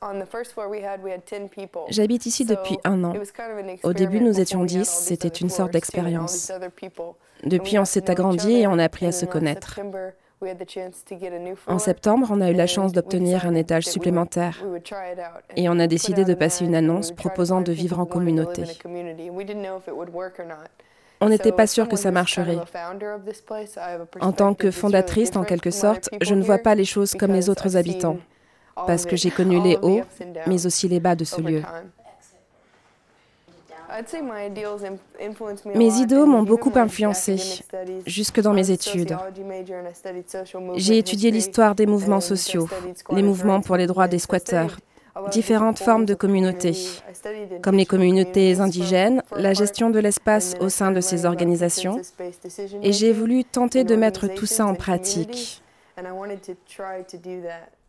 J'habite ici depuis 1 an. Au début, nous étions 10, c'était une sorte d'expérience. Depuis, on s'est agrandi et on a appris à se connaître. En septembre, on a eu la chance d'obtenir un étage supplémentaire et on a décidé de passer une annonce proposant de vivre en communauté. On n'était pas sûr que ça marcherait. En tant que fondatrice, en quelque sorte, je ne vois pas les choses comme les autres habitants, parce que j'ai connu les hauts, mais aussi les bas de ce lieu. Mes idéaux m'ont beaucoup influencée, jusque dans mes études. J'ai étudié l'histoire des mouvements sociaux, les mouvements pour les droits des squatteurs, différentes formes de communautés, comme les communautés indigènes, la gestion de l'espace au sein de ces organisations, et j'ai voulu tenter de mettre tout ça en pratique.